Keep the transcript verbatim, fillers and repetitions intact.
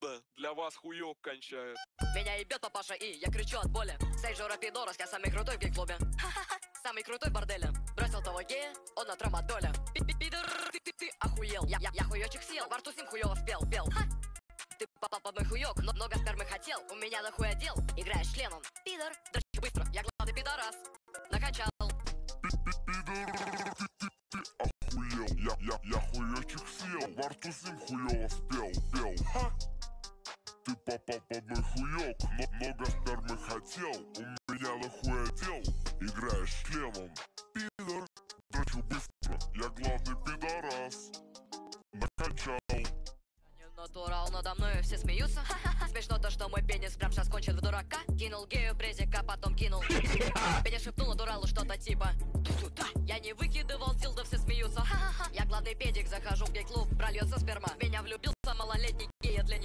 Для вас хуёк кончает. Меня ебет папаша и я кричу от боли. Сейджу рапидорос, я самый крутой в гей-клубе. Самый крутой в борделе. Бросил того гея, он от рамадоля. Пидор, ты, ты, ты охуел. Я, я, я хуёчек съел, во рту с ним хуёво спел, пел. Ха! Ты попал под мой хуёк, но много спермы хотел. У меня нахуй дел, играешь членом. Пидор, дрочи быстро, я главный пидорас. Накачал. Охуел, я, я, я хуёчек съел, во рту с ним хуёво спел, пел. Ха! Ты попал под мой хуёк, но много спермы хотел. У меня нахуй дел, играешь членом. Пидор, дрочу быстро, я главный пидорас. Накачал. Натурал, надо мною все смеются. Смешно то, что мой пенис прям сейчас кончит в дурака. Кинул гею презика, потом кинул. Пенис шепнул натуралу что-то типа ту-ту-та. Я не выкидывал дилдо, все смеются. Я главный педик, захожу в гей-клуб, прольется сперма. В меня влюбился малолетний гей, для